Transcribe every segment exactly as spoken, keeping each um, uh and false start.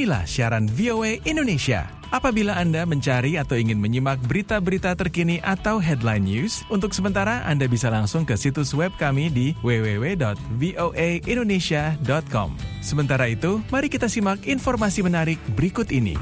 Inilah siaran V O A Indonesia. Apabila Anda mencari atau ingin menyimak berita-berita terkini atau headline news, untuk sementara Anda bisa langsung ke situs web kami di w w w dot voa indonesia dot com. Sementara itu, mari kita simak informasi menarik berikut ini.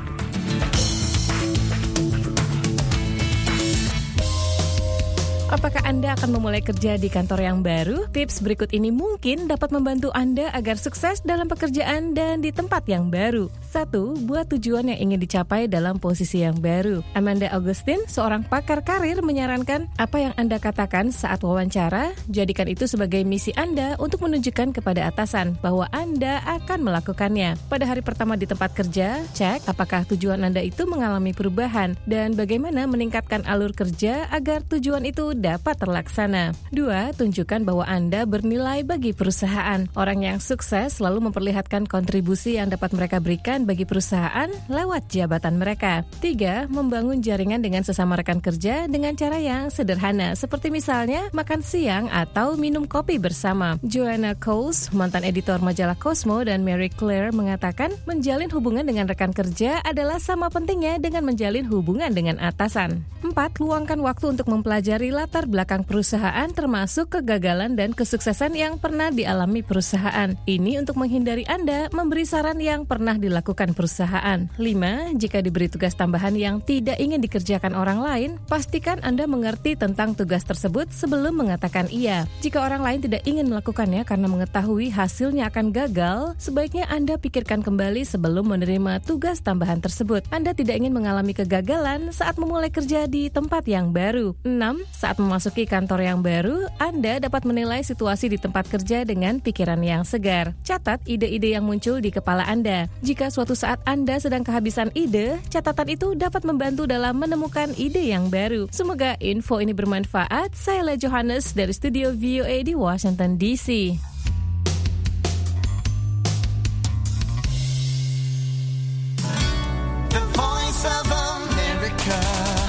Apakah Anda akan memulai kerja di kantor yang baru? Tips berikut ini mungkin dapat membantu Anda agar sukses dalam pekerjaan dan di tempat yang baru. Satu, buat tujuan yang ingin dicapai dalam posisi yang baru. Amanda Augustine, seorang pakar karir, menyarankan apa yang Anda katakan saat wawancara, jadikan itu sebagai misi Anda untuk menunjukkan kepada atasan bahwa Anda akan melakukannya. Pada hari pertama di tempat kerja, cek apakah tujuan Anda itu mengalami perubahan dan bagaimana meningkatkan alur kerja agar tujuan itu dapat terlaksana. Dua, tunjukkan bahwa Anda bernilai bagi perusahaan. Orang yang sukses selalu memperlihatkan kontribusi yang dapat mereka berikan bagi perusahaan lewat jabatan mereka. Tiga, membangun jaringan dengan sesama rekan kerja dengan cara yang sederhana, seperti misalnya makan siang atau minum kopi bersama. Joanna Coles, mantan editor majalah Cosmo, dan Mary Claire mengatakan menjalin hubungan dengan rekan kerja adalah sama pentingnya dengan menjalin hubungan dengan atasan. Empat, luangkan waktu untuk mempelajari latar belakang perusahaan termasuk kegagalan dan kesuksesan yang pernah dialami perusahaan. Ini untuk menghindari Anda memberi saran yang pernah dilakukan perusahaan. Lima, jika diberi tugas tambahan yang tidak ingin dikerjakan orang lain, pastikan Anda mengerti tentang tugas tersebut sebelum mengatakan iya. Jika orang lain tidak ingin melakukannya karena mengetahui hasilnya akan gagal, sebaiknya Anda pikirkan kembali sebelum menerima tugas tambahan tersebut. Anda tidak ingin mengalami kegagalan saat memulai kerja di tempat yang baru. Enam, saat memasuki kantor yang baru, Anda dapat menilai situasi di tempat kerja dengan pikiran yang segar. Catat ide-ide yang muncul di kepala Anda. Jika suatu saat Anda sedang kehabisan ide, catatan itu dapat membantu dalam menemukan ide yang baru. Semoga info ini bermanfaat. Saya Le Johannes dari studio V O A di Washington D C. The Voice of America.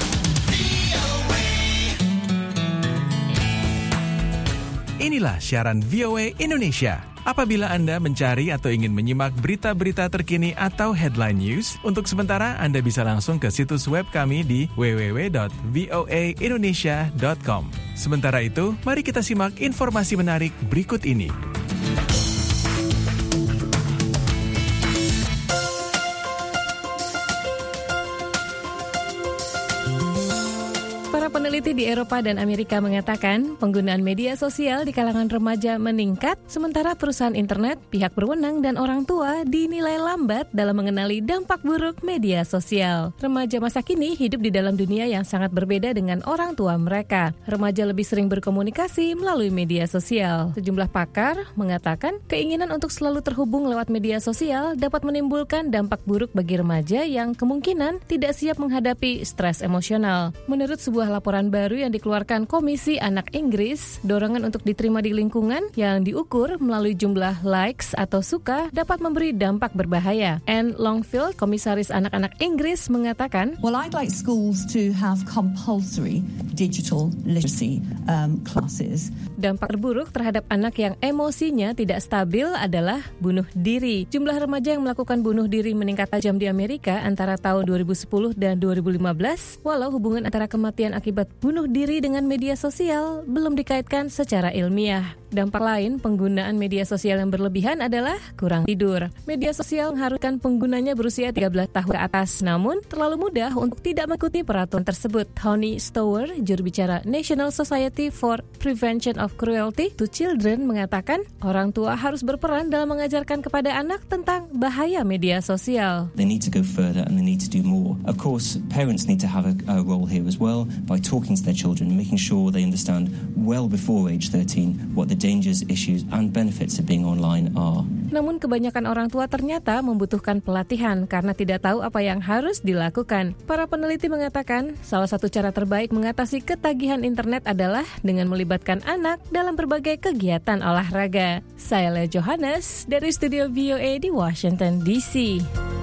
Inilah siaran V O A Indonesia. Apabila Anda mencari atau ingin menyimak berita-berita terkini atau headline news, untuk sementara Anda bisa langsung ke situs web kami di w w w dot voa indonesia dot com. Sementara itu, mari kita simak informasi menarik berikut ini. Peneliti di Eropa dan Amerika mengatakan penggunaan media sosial di kalangan remaja meningkat, sementara perusahaan internet, pihak berwenang, dan orang tua dinilai lambat dalam mengenali dampak buruk media sosial. Remaja masa kini hidup di dalam dunia yang sangat berbeda dengan orang tua mereka. Remaja lebih sering berkomunikasi melalui media sosial. Sejumlah pakar mengatakan keinginan untuk selalu terhubung lewat media sosial dapat menimbulkan dampak buruk bagi remaja yang kemungkinan tidak siap menghadapi stres emosional. Menurut sebuah laporan baru yang dikeluarkan Komisi Anak Inggris, dorongan untuk diterima di lingkungan yang diukur melalui jumlah likes atau suka dapat memberi dampak berbahaya. Anne Longfield, komisaris anak-anak Inggris, mengatakan, Well, I'd like schools to have compulsory digital literacy um, classes. Dampak terburuk terhadap anak yang emosinya tidak stabil adalah bunuh diri. Jumlah remaja yang melakukan bunuh diri meningkat tajam di Amerika antara tahun dua ribu sepuluh dan dua ribu lima belas, walau hubungan antara kematian akibat bunuh diri dengan media sosial belum dikaitkan secara ilmiah. Dampak lain penggunaan media sosial yang berlebihan adalah kurang tidur. Media sosial mengharuskan penggunanya berusia tiga belas tahun ke atas, namun terlalu mudah untuk tidak mengikuti peraturan tersebut. Tony Stower, juru bicara National Society for Prevention of Cruelty to Children, mengatakan orang tua harus berperan dalam mengajarkan kepada anak tentang bahaya media sosial. They need to go further and they need to do more. Of course, parents need to have a, a role here as well by talking to their children, making sure they understand well before age thirteen what the dangers, issues and benefits of being online are. Namun kebanyakan orang tua ternyata membutuhkan pelatihan karena tidak tahu apa yang harus dilakukan. Para peneliti mengatakan salah satu cara terbaik mengatasi ketagihan internet adalah dengan melibatkan anak dalam berbagai kegiatan olahraga. Saya Le Johannes dari studio V O A di Washington D C.